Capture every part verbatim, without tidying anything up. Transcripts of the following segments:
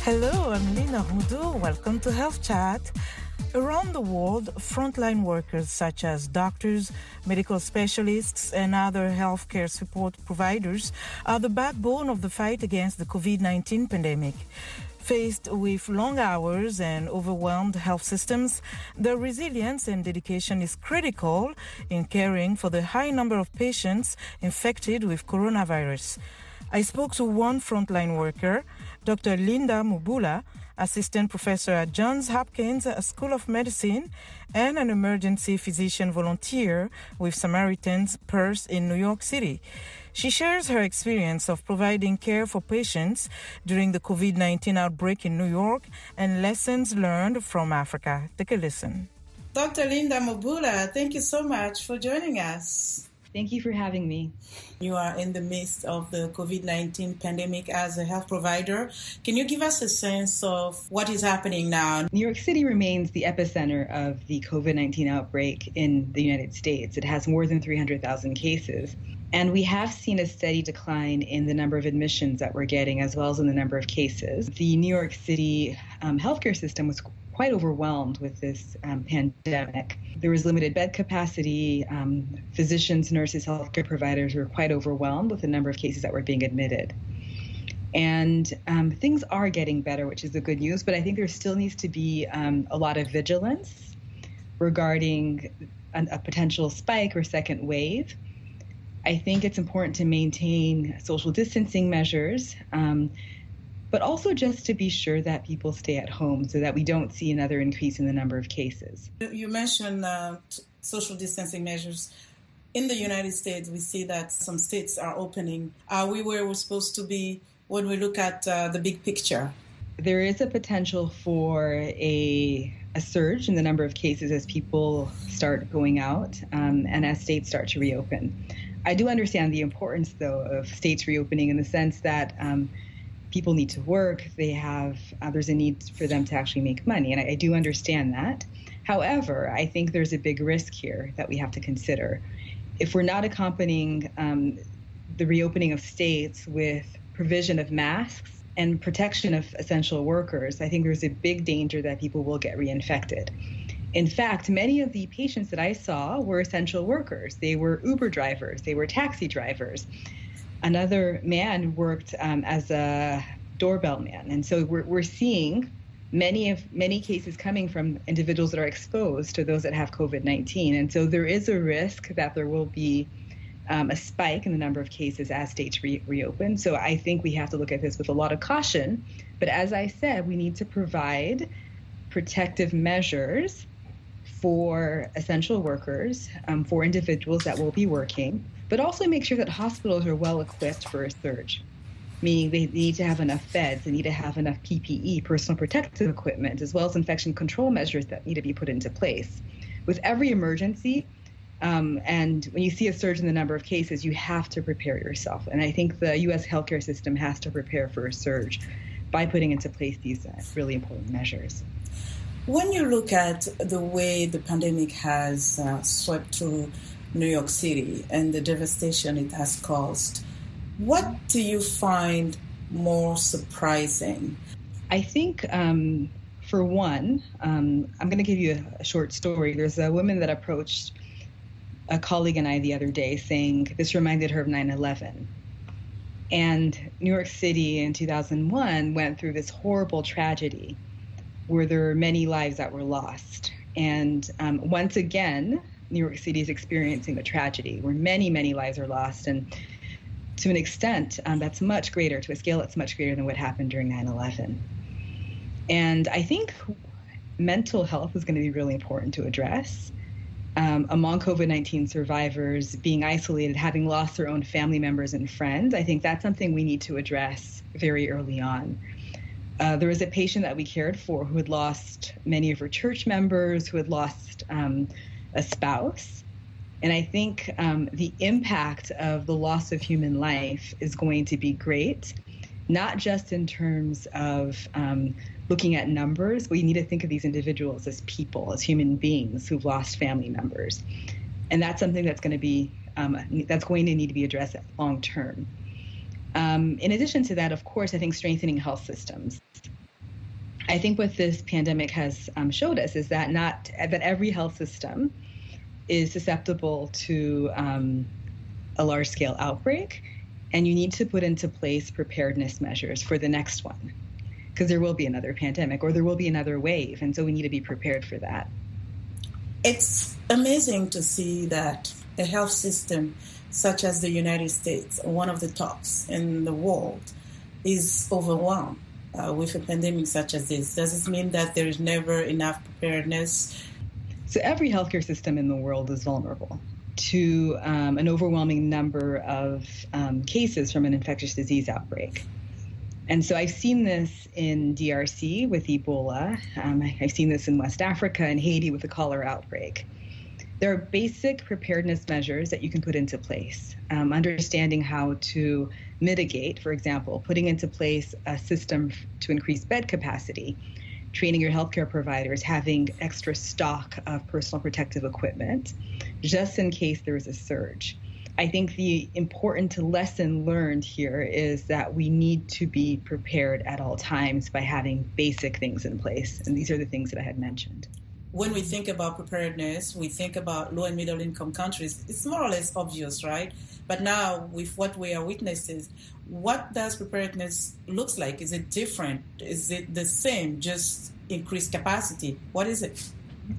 Hello, I'm Lina Hudu. Welcome to Health Chat. Around the world, frontline workers such as doctors, medical specialists, and other healthcare support providers are the backbone of the fight against the covid nineteen pandemic. Faced with long hours and overwhelmed health systems, their resilience and dedication is critical in caring for the high number of patients infected with coronavirus. I spoke to one frontline worker, Doctor Linda Mubula, assistant professor at Johns Hopkins School of Medicine and an emergency physician volunteer with Samaritan's Purse in New York City. She shares her experience of providing care for patients during the covid nineteen outbreak in New York and lessons learned from Africa. Take a listen. Doctor Linda Mubula, thank you so much for joining us. Thank you for having me. You are in the midst of the covid nineteen pandemic as a health provider. Can you give us a sense of what is happening now? New York City remains the epicenter of the covid nineteen outbreak in the United States. It has more than three hundred thousand cases. And we have seen a steady decline in the number of admissions that we're getting, as well as in the number of cases. The New York City um, healthcare system was quite overwhelmed with this um, pandemic. There was limited bed capacity. Um, physicians, nurses, healthcare providers were quite overwhelmed with the number of cases that were being admitted. And um, things are getting better, which is the good news, but I think there still needs to be um, a lot of vigilance regarding an, a potential spike or second wave. I think it's important to maintain social distancing measures, um, but also just to be sure that people stay at home so that we don't see another increase in the number of cases. You mentioned uh, social distancing measures. In the United States, we see that some states are opening. Are we where we're supposed to be when we look at uh, the big picture? There is a potential for a, a surge in the number of cases as people start going out um, and as states start to reopen. I do understand the importance, though, of states reopening in the sense that um, people need to work. They have uh, there's a need for them to actually make money, and I, I do understand that. However, I think there's a big risk here that we have to consider. If we're not accompanying um, the reopening of states with provision of masks and protection of essential workers, I think there's a big danger that people will get reinfected. In fact, many of the patients that I saw were essential workers. They were Uber drivers. They were taxi drivers. Another man worked um, as a doorbell man. And so we're, we're seeing many of many cases coming from individuals that are exposed to those that have covid nineteen. And so there is a risk that there will be um, a spike in the number of cases as states re- reopen. So I think we have to look at this with a lot of caution. But as I said, we need to provide protective measures for essential workers, um, for individuals that will be working, but also make sure that hospitals are well equipped for a surge, meaning they need to have enough beds, they need to have enough P P E, personal protective equipment, as well as infection control measures that need to be put into place. With every emergency, um, and when you see a surge in the number of cases, you have to prepare yourself. And I think the U S healthcare system has to prepare for a surge by putting into place these uh, really important measures. When you look at the way the pandemic has uh, swept through New York City and the devastation it has caused, what do you find more surprising? I think, um, for one, um, I'm going to give you a, a short story. There's a woman that approached a colleague and I the other day saying this reminded her of nine eleven. And New York City in two thousand one went through this horrible tragedy where there were many lives that were lost. And um, once again, New York City is experiencing a tragedy where many, many lives are lost. And to an extent, um, that's much greater, to a scale that's much greater than what happened during nine eleven. And I think mental health is going to be really important to address. Um, among covid nineteen survivors, being isolated, having lost their own family members and friends, I think that's something we need to address very early on. Uh, there was a patient that we cared for who had lost many of her church members, who had lost um, a spouse. And I think um, the impact of the loss of human life is going to be great, not just in terms of um, looking at numbers, but you need to think of these individuals as people, as human beings who've lost family members. And that's something that's going to be, um, that's going to need to be addressed long term. Um, in addition to that, of course, I think strengthening health systems. I think what this pandemic has um, showed us is that not that every health system is susceptible to um, a large-scale outbreak, and you need to put into place preparedness measures for the next one, because there will be another pandemic or there will be another wave, and so we need to be prepared for that. It's amazing to see that a health system such as the United States, one of the tops in the world, is overwhelmed uh, with a pandemic such as this. Does it mean that there is never enough preparedness? So every healthcare system in the world is vulnerable to um, an overwhelming number of um, cases from an infectious disease outbreak. And so I've seen this in D R C with Ebola. Um, I've seen this in West Africa and Haiti with the cholera outbreak. There are basic preparedness measures that you can put into place. Um, understanding how to mitigate, for example, putting into place a system to increase bed capacity, training your healthcare providers, having extra stock of personal protective equipment, just in case there is a surge. I think the important lesson learned here is that we need to be prepared at all times by having basic things in place. And these are the things that I had mentioned. When we think about preparedness, we think about low and middle income countries. It's more or less obvious, right? But now with what we are witnessing, what does preparedness looks like? Is it different? Is it the same, just increased capacity? What is it?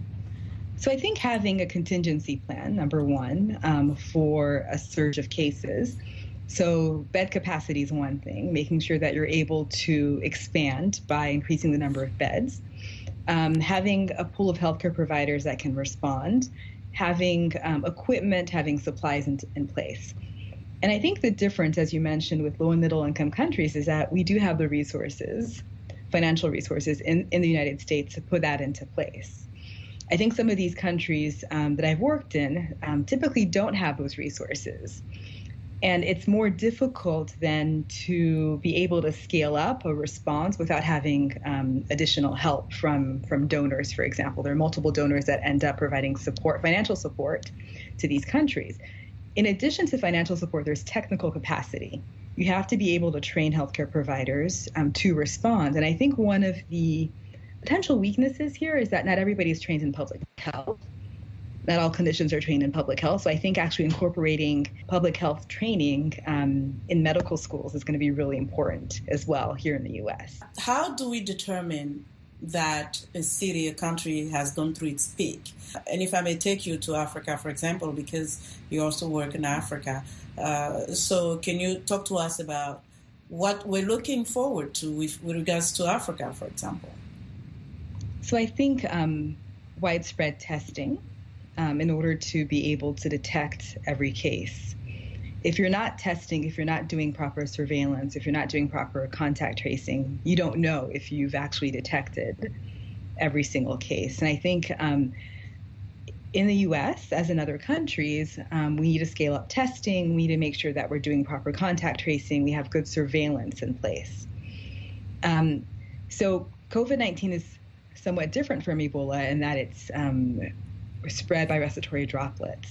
So I think having a contingency plan, number one, um, for a surge of cases. So bed capacity is one thing, making sure that you're able to expand by increasing the number of beds. Um, having a pool of healthcare providers that can respond, having um, equipment, having supplies in, in place. And I think the difference, as you mentioned, with low and middle income countries is that we do have the resources, financial resources in, in the United States to put that into place. I think some of these countries um, that I've worked in um, typically don't have those resources. And it's more difficult then to be able to scale up a response without having um, additional help from, from donors, for example. There are multiple donors that end up providing support, financial support to these countries. In addition to financial support, there's technical capacity. You have to be able to train healthcare providers um, to respond. And I think one of the potential weaknesses here is that not everybody is trained in public health. Not all clinicians are trained in public health. So I think actually incorporating public health training um, in medical schools is going to be really important as well here in the U S. How do we determine that a city, a country has gone through its peak? And if I may take you to Africa, for example, because you also work in Africa. Uh, so can you talk to us about what we're looking forward to with, with regards to Africa, for example? So I think um, widespread testing Um, in order to be able to detect every case. If you're not testing, if you're not doing proper surveillance, if you're not doing proper contact tracing, you don't know if you've actually detected every single case. And I think um, in the U S, as in other countries, um, we need to scale up testing. We need to make sure that we're doing proper contact tracing. We have good surveillance in place. Um, so COVID nineteen is somewhat different from Ebola in that it's um, spread by respiratory droplets.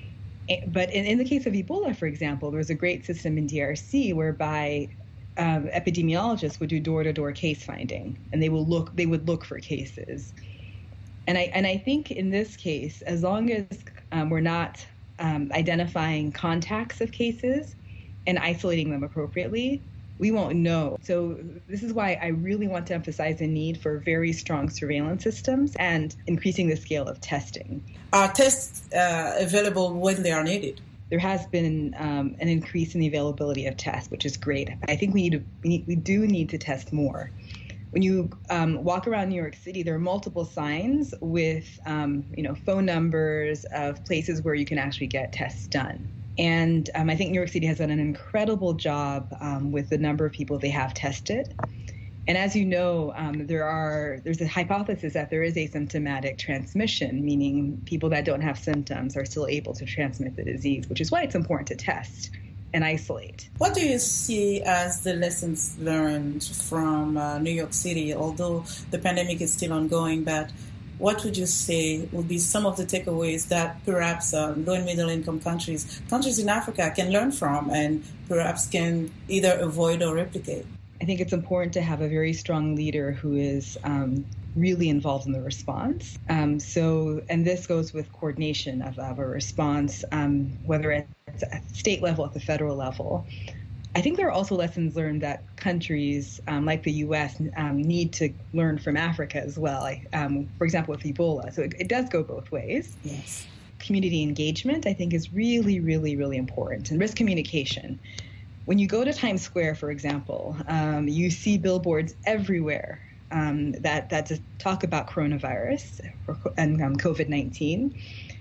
But in, in the case of Ebola, for example, there was a great system in D R C whereby um, epidemiologists would do door-to-door case finding, and they will look they would look for cases. And I and I think in this case, as long as um, we're not um, identifying contacts of cases and isolating them appropriately, we won't know. So this is why I really want to emphasize the need for very strong surveillance systems and increasing the scale of testing. Are tests uh, available when they are needed? There has been um, an increase in the availability of tests, which is great. I think we need to, we, need, we do need to test more. When you um, walk around New York City, there are multiple signs with um, you know phone numbers of places where you can actually get tests done. And um, I think New York City has done an incredible job um, with the number of people they have tested. And as you know, um, there are there's a hypothesis that there is asymptomatic transmission, meaning people that don't have symptoms are still able to transmit the disease, which is why it's important to test and isolate. What do you see as the lessons learned from uh, New York City, although the pandemic is still ongoing, but what would you say would be some of the takeaways that perhaps uh, low and middle income countries, countries in Africa can learn from and perhaps can either avoid or replicate? I think it's important to have a very strong leader who is um, really involved in the response. Um, so, and this goes with coordination of, of a response, um, whether it's at state level, at the federal level. I think there are also lessons learned that countries um, like the U S um, need to learn from Africa as well. Like, um, for example, with Ebola. So it, it does go both ways. Yes. Community engagement, I think, is really, really, really important. And risk communication. When you go to Times Square, for example, um, you see billboards everywhere um, that, that just talk about coronavirus and um, COVID nineteen,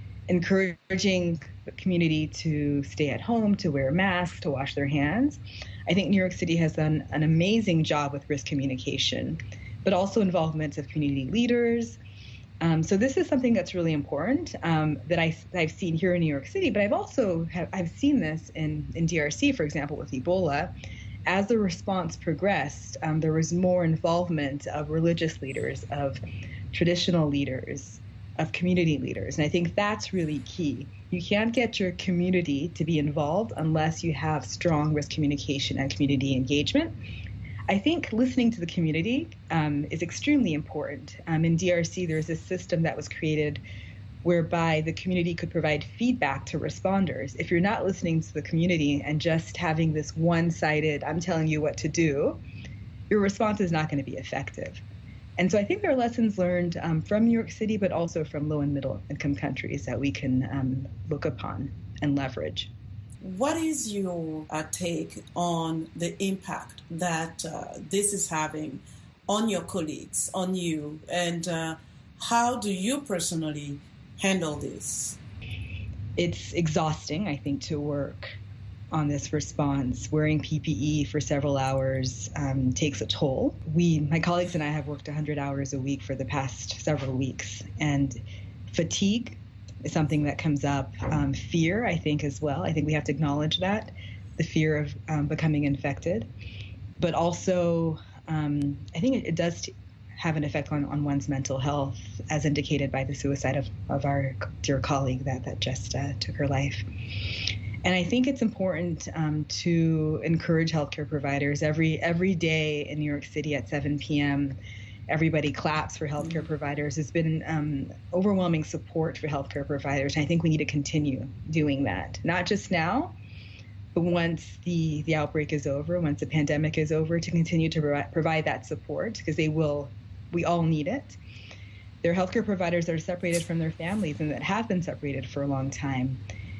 encouraging the community to stay at home, to wear masks, to wash their hands. I think New York City has done an amazing job with risk communication, but also involvement of community leaders. Um, so this is something that's really important um, that I, I've seen here in New York City, but I've also have, I've seen this in, in D R C, for example, with Ebola. As the response progressed, um, there was more involvement of religious leaders, of traditional leaders, of community leaders. And I think that's really key. You can't get your community to be involved unless you have strong risk communication and community engagement. I think listening to the community um, is extremely important. Um, in D R C, there's a system that was created whereby the community could provide feedback to responders. If you're not listening to the community and just having this one-sided, I'm telling you what to do, your response is not going to be effective. And so I think there are lessons learned um, from New York City, but also from low and middle income countries that we can um, look upon and leverage. What is your uh, take on the impact that uh, this is having on your colleagues, on you, and uh, how do you personally handle this? It's exhausting, I think, to work on this response. Wearing P P E for several hours um, takes a toll. We, my colleagues and I have worked one hundred hours a week for the past several weeks, and fatigue is something that comes up. Um, fear, I think, as well. I think we have to acknowledge that, the fear of um, becoming infected. But also, um, I think it, it does t- have an effect on, on one's mental health, as indicated by the suicide of, of our dear colleague that, that just uh, took her life. And I think it's important um, to encourage healthcare providers. Every every day in New York City at seven p.m., everybody claps for healthcare providers. There's been um, overwhelming support for healthcare providers. And I think we need to continue doing that, not just now, but once the, the outbreak is over, once the pandemic is over, to continue to pro- provide that support, because they will, we all need it. There are healthcare providers that are separated from their families and that have been separated for a long time.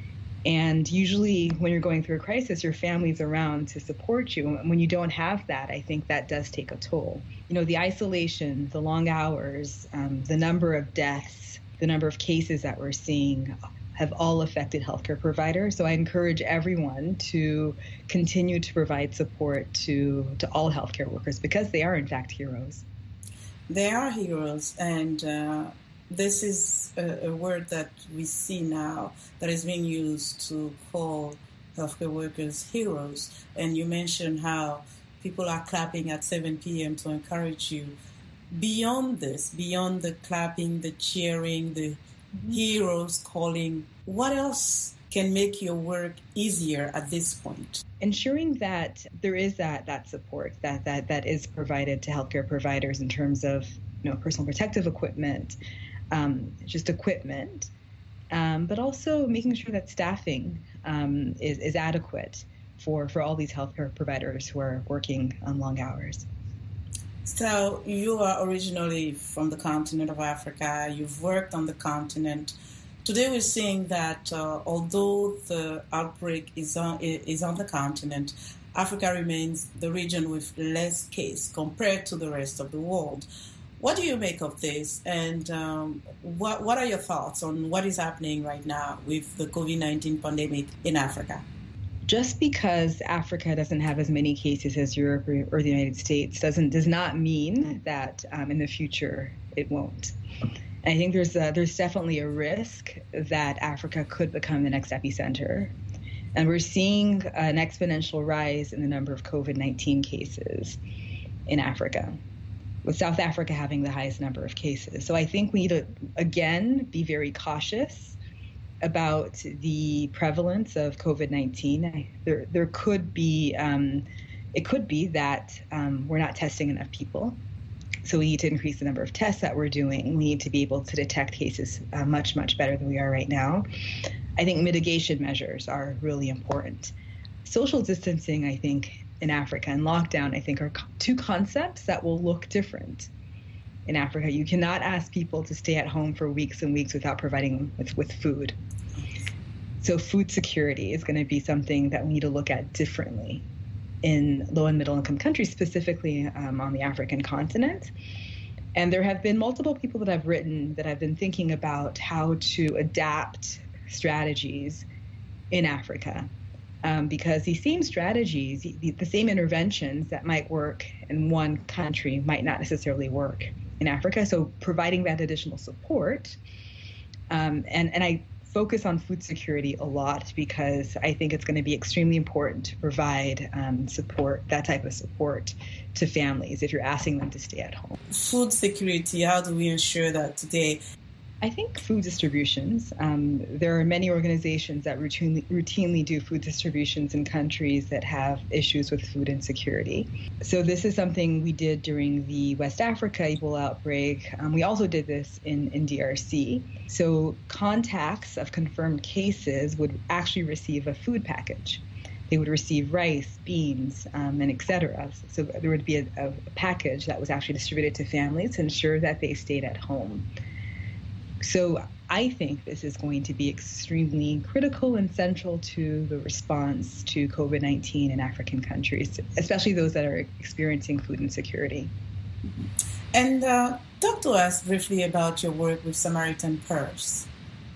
And usually when you're going through a crisis, your family's around to support you. And when you don't have that, I think that does take a toll. You know, the isolation, the long hours, um, the number of deaths, the number of cases that we're seeing have all affected healthcare providers. So I encourage everyone to continue to provide support to, to all healthcare workers, because they are, in fact, heroes. They are heroes, and uh, this is a, a word that we see now that is being used to call healthcare workers heroes. And you mentioned how people are clapping at seven p.m. to encourage you. Beyond this, beyond the clapping, the cheering, the mm-hmm. heroes calling, what else can make your work easier at this point? Ensuring that there is that that support that that that is provided to healthcare providers in terms of, you know, personal protective equipment, um, just equipment, um, but also making sure that staffing um, is, is adequate for, for all these healthcare providers who are working on long hours. So you are originally from the continent of Africa. You've worked on the continent. Today we're seeing that uh, although the outbreak is on, is on the continent, Africa remains the region with less case compared to the rest of the world. What do you make of this, and um, what what are your thoughts on what is happening right now with the COVID nineteen pandemic in Africa? Just because Africa doesn't have as many cases as Europe or, or the United States doesn't does not mean that um, in the future it won't. And I think there's a, there's definitely a risk that Africa could become the next epicenter. And we're seeing an exponential rise in the number of COVID nineteen cases in Africa, with South Africa having the highest number of cases. So I think we need to, again, be very cautious about the prevalence of COVID nineteen. There, there could be um, It could be that um, we're not testing enough people. So we need to increase the number of tests that we're doing. We need to be able to detect cases uh, much, much better than we are right now. I think mitigation measures are really important. Social distancing, I think, in Africa and lockdown, I think, are two concepts that will look different in Africa. You cannot ask people to stay at home for weeks and weeks without providing them with, with food. So food security is going to be something that we need to look at differently in low and middle income countries, specifically um, on the African continent. And there have been multiple people that I've written that have been thinking about how to adapt strategies in Africa. Um, because these same strategies, the, the same interventions that might work in one country might not necessarily work in Africa. So providing that additional support, um, and, and I focus on food security a lot because I think it's going to be extremely important to provide um, support, that type of support to families if you're asking them to stay at home. Food security, how do we ensure that today? I think food distributions. Um, there are many organizations that routinely, routinely do food distributions in countries that have issues with food insecurity. So this is something we did during the West Africa Ebola outbreak. Um, we also did this in, in D R C. So contacts of confirmed cases would actually receive a food package. They would receive rice, beans, um, and et cetera. So there would be a, a package that was actually distributed to families to ensure that they stayed at home. So I think this is going to be extremely critical and central to the response to COVID nineteen in African countries, especially those that are experiencing food insecurity. And uh, talk to us briefly about your work with Samaritan Purse.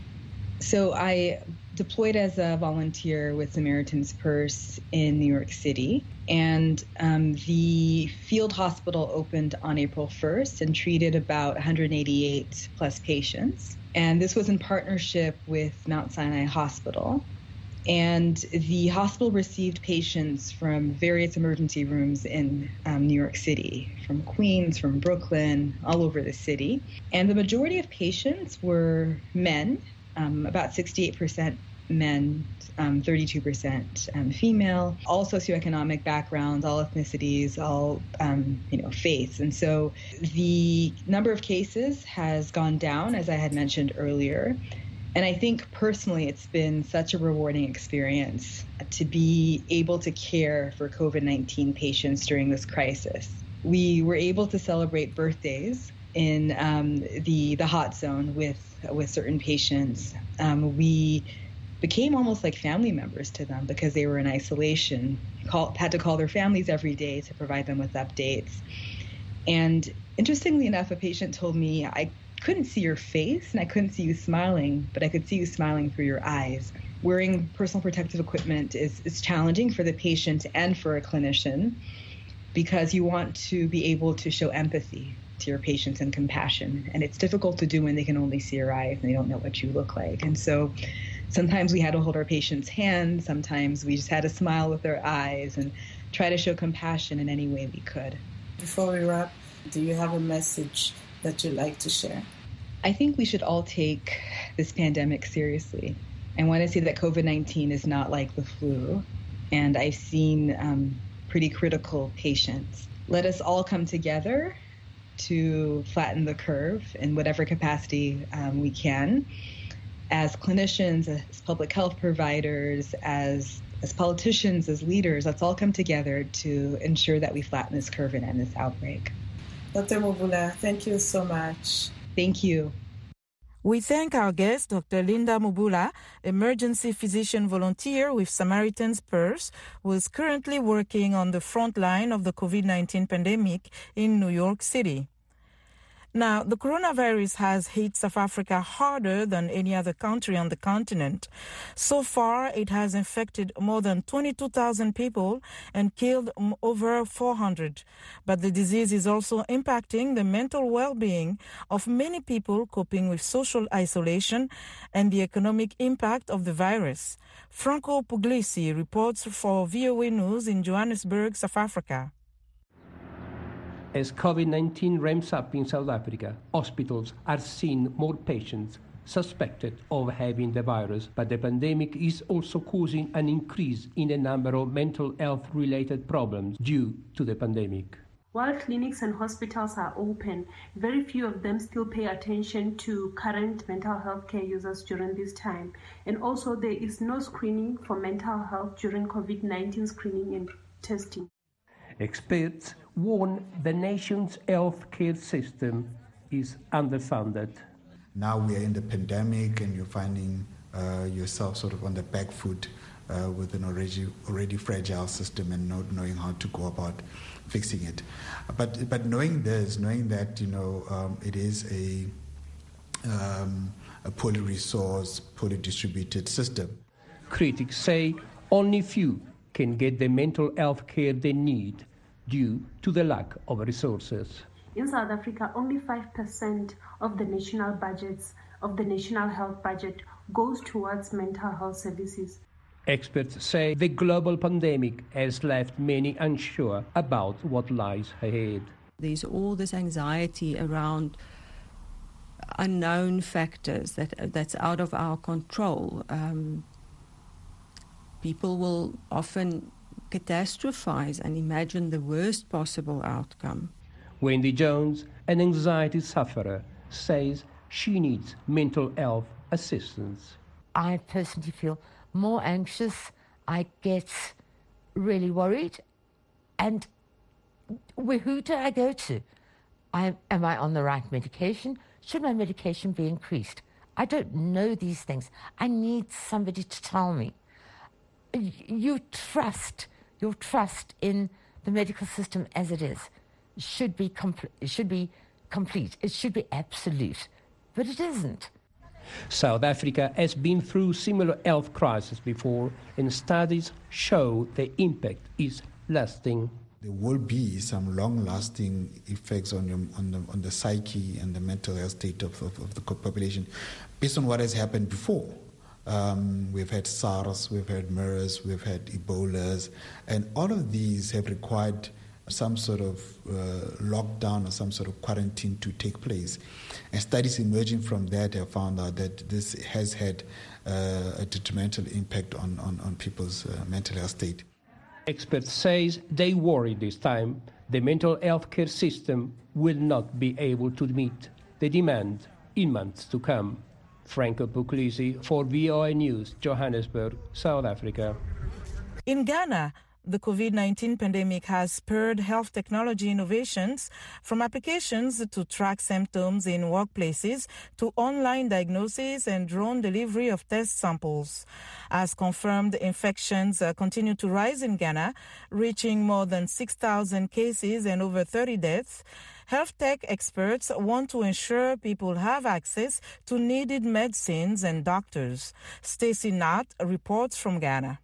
So I deployed as a volunteer with Samaritan's Purse in New York City. And um, the field hospital opened on April first and treated about one hundred eighty-eight plus patients. And this was in partnership with Mount Sinai Hospital. And the hospital received patients from various emergency rooms in um, New York City, from Queens, from Brooklyn, all over the city. And the majority of patients were men, um, about sixty-eight percent men, um, thirty-two percent um, female, all socioeconomic backgrounds, all ethnicities, all um, you know, faiths. And so the number of cases has gone down, as I had mentioned earlier. And I think personally it's been such a rewarding experience to be able to care for COVID nineteen patients during this crisis. We were able to celebrate birthdays in um, the the hot zone with with certain patients. Um, we became almost like family members to them because they were in isolation, call, had to call their families every day to provide them with updates. And interestingly enough, a patient told me, I couldn't see your face and I couldn't see you smiling, but I could see you smiling through your eyes. Wearing personal protective equipment is, is challenging for the patient and for a clinician because you want to be able to show empathy to your patients and compassion. And it's difficult to do when they can only see your eyes and they don't know what you look like. And so sometimes we had to hold our patients' hands. Sometimes we just had to smile with our eyes and try to show compassion in any way we could. Before we wrap, do you have a message that you'd like to share? I think we should all take this pandemic seriously. I want to say that COVID nineteen is not like the flu, and I've seen um, pretty critical patients. Let us all come together to flatten the curve in whatever capacity um, we can. As clinicians, as public health providers, as as politicians, as leaders, let's all come together to ensure that we flatten this curve and end this outbreak. Doctor Mubula, thank you so much. Thank you. We thank our guest, Doctor Linda Mubula, emergency physician volunteer with Samaritan's Purse, who is currently working on the front line of the COVID nineteen pandemic in New York City. Now, the coronavirus has hit South Africa harder than any other country on the continent. So far, it has infected more than twenty-two thousand people and killed over four hundred. But the disease is also impacting the mental well-being of many people coping with social isolation and the economic impact of the virus. Franco Puglisi reports for V O A News in Johannesburg, South Africa. As COVID nineteen ramps up in South Africa, hospitals are seeing more patients suspected of having the virus, but the pandemic is also causing an increase in the number of mental health-related problems due to the pandemic. While clinics and hospitals are open, very few of them still pay attention to current mental health care users during this time. And also there is no screening for mental health during COVID nineteen screening and testing. Experts warn the nation's healthcare system is underfunded. Now we are in the pandemic and you're finding uh, yourself sort of on the back foot uh, with an already already fragile system and not knowing how to go about fixing it. But but knowing this, knowing that, you know, um, it is a, um, a poorly resourced, poorly distributed system. Critics say only few can get the mental health care they need due to the lack of resources. In South Africa, only five percent of the national budgets, of the national health budget, goes towards mental health services. Experts say the global pandemic has left many unsure about what lies ahead. There's all this anxiety around unknown factors that that's out of our control. Um, people will often catastrophize and imagine the worst possible outcome. Wendy Jones, an anxiety sufferer, says she needs mental health assistance. I personally feel more anxious. I get really worried. And who do I go to? I, am I on the right medication? Should my medication be increased? I don't know these things. I need somebody to tell me. You trust, your trust in the medical system as it is should be, compl- should be complete. It should be absolute. But it isn't. South Africa has been through similar health crises before, and studies show the impact is lasting. There will be some long-lasting effects on, your, on, the, on the psyche and the mental health state of, of, of the population based on what has happened before. Um, we've had SARS, we've had MERS, we've had Ebolas, and all of these have required some sort of uh, lockdown or some sort of quarantine to take place. And studies emerging from that have found out that this has had uh, a detrimental impact on, on, on people's uh, mental health state. Experts say they worry this time the mental health care system will not be able to meet the demand in months to come. Franco Puglisi for V O A News, Johannesburg, South Africa. In Ghana, the COVID nineteen pandemic has spurred health technology innovations, from applications to track symptoms in workplaces to online diagnosis and drone delivery of test samples. As confirmed, infections uh, continue to rise in Ghana, reaching more than six thousand cases and over thirty deaths. Health tech experts want to ensure people have access to needed medicines and doctors. Stacey Knott reports from Ghana.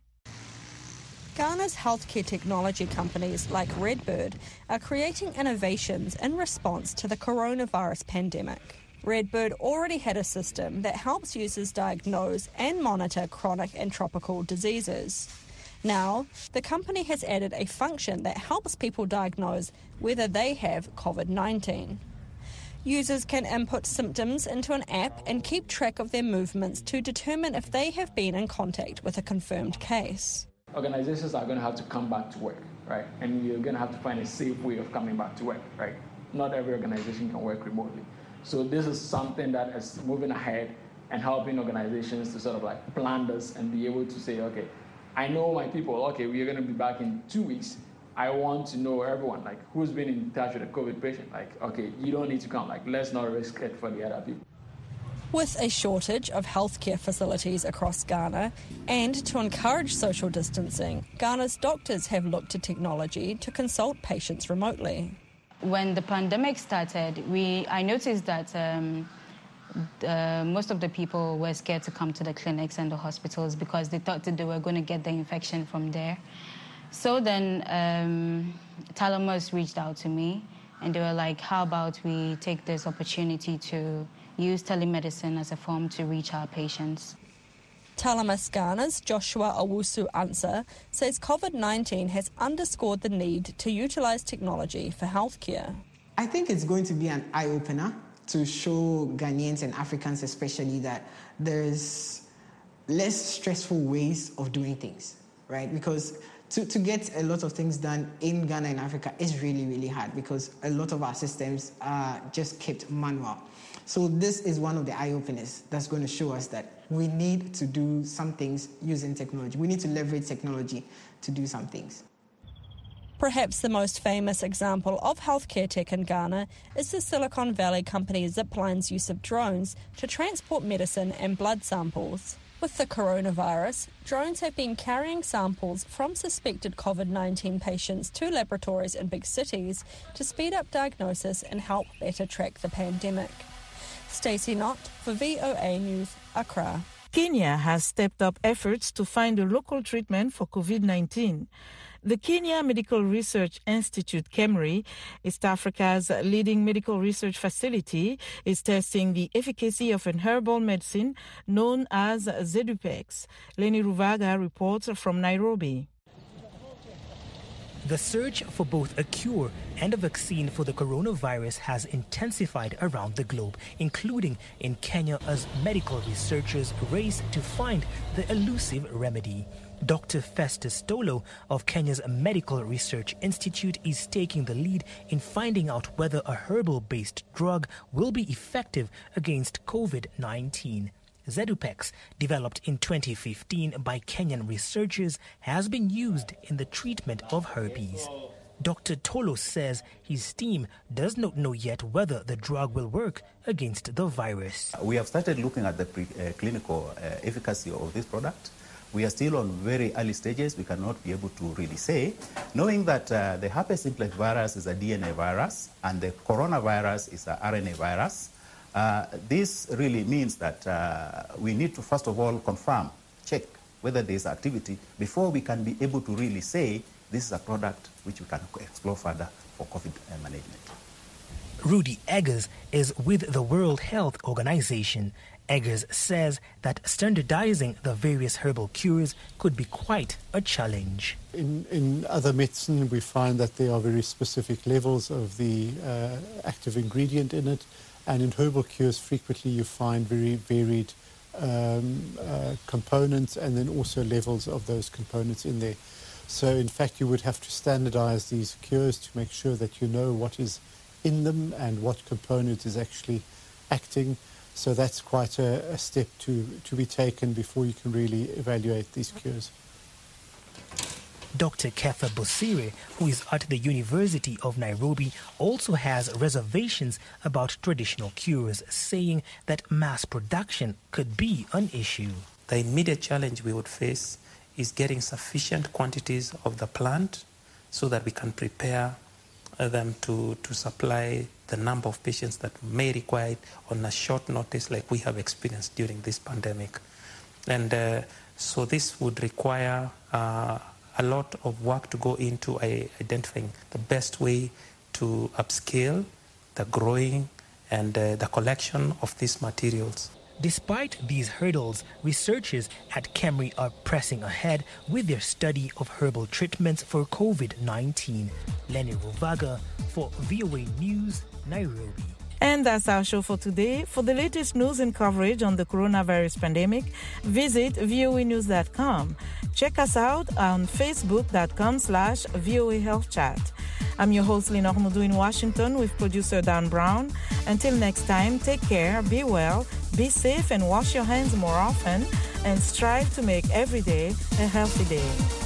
Ghana's healthcare technology companies like Redbird are creating innovations in response to the coronavirus pandemic. Redbird already had a system that helps users diagnose and monitor chronic and tropical diseases. Now, the company has added a function that helps people diagnose whether they have COVID nineteen. Users can input symptoms into an app and keep track of their movements to determine if they have been in contact with a confirmed case. Organizations are going to have to come back to work, right? And you're going to have to find a safe way of coming back to work, right? Not every organization can work remotely. So this is something that is moving ahead and helping organizations to sort of like plan this and be able to say, okay, I know my people, okay, we're going to be back in two weeks. I want to know everyone, like who's been in touch with a COVID patient. Like, okay, you don't need to come. Like, let's not risk it for the other people. With a shortage of healthcare facilities across Ghana and to encourage social distancing, Ghana's doctors have looked to technology to consult patients remotely. When the pandemic started, we I noticed that um, the, most of the people were scared to come to the clinics and the hospitals because they thought that they were going to get the infection from there. So then um, Thalamus reached out to me and they were like, how about we take this opportunity to use telemedicine as a form to reach our patients. Thalamus Ghana's Joshua Owusu Ansah says COVID nineteen has underscored the need to utilise technology for healthcare. I think it's going to be an eye-opener to show Ghanaians and Africans especially that there's less stressful ways of doing things, right? Because to, to get a lot of things done in Ghana and Africa is really, really hard because a lot of our systems are just kept manual. So this is one of the eye-openers that's going to show us that we need to do some things using technology. We need to leverage technology to do some things. Perhaps the most famous example of healthcare tech in Ghana is the Silicon Valley company Zipline's use of drones to transport medicine and blood samples. With the coronavirus, drones have been carrying samples from suspected COVID nineteen patients to laboratories in big cities to speed up diagnosis and help better track the pandemic. Stacey Knott for V O A News, Accra. Kenya has stepped up efforts to find a local treatment for COVID nineteen. The Kenya Medical Research Institute, KEMRI, East Africa's leading medical research facility, is testing the efficacy of an herbal medicine known as Zedupex. Lenny Ruvaga reports from Nairobi. The search for both a cure and a vaccine for the coronavirus has intensified around the globe, including in Kenya, as medical researchers race to find the elusive remedy. Doctor Festus Tolo of Kenya's Medical Research Institute is taking the lead in finding out whether a herbal-based drug will be effective against COVID nineteen. Zedupex, developed in twenty fifteen by Kenyan researchers, has been used in the treatment of herpes. Doctor Tolo says his team does not know yet whether the drug will work against the virus. We have started looking at the pre, uh, clinical uh, efficacy of this product. We are still on very early stages. We cannot be able to really say, knowing that uh, the herpes simplex virus is a D N A virus and the coronavirus is an R N A virus. Uh, this really means that uh, we need to first of all confirm, check whether there is activity before we can be able to really say this is a product which we can explore further for COVID management. Rudy Eggers is with the World Health Organization. Eggers says that standardizing the various herbal cures could be quite a challenge. In, in other medicine, we find that there are very specific levels of the uh, active ingredient in it. And in herbal cures, frequently you find very varied um, uh, components and then also levels of those components in there. So in fact, you would have to standardize these cures to make sure that you know what is in them and what component is actually acting. So that's quite a, a step to, to be taken before you can really evaluate these cures. Doctor Kefa Bosire, who is at the University of Nairobi, also has reservations about traditional cures, saying that mass production could be an issue. The immediate challenge we would face is getting sufficient quantities of the plant so that we can prepare them to, to supply the number of patients that may require it on a short notice like we have experienced during this pandemic. And uh, so this would require uh, a lot of work to go into uh, identifying the best way to upscale the growing and uh, the collection of these materials. Despite these hurdles, researchers at KEMRI are pressing ahead with their study of herbal treatments for COVID nineteen. Lenny Ruvaga for V O A News, Nairobi. And that's our show for today. For the latest news and coverage on the coronavirus pandemic, visit V O A news dot com. Check us out on facebook.com slash VOA Health Chat. I'm your host, Lina Hormudu in Washington with producer Dan Brown. Until next time, take care, be well, be safe, and wash your hands more often, and strive to make every day a healthy day.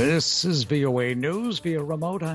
This is V O A News via remote.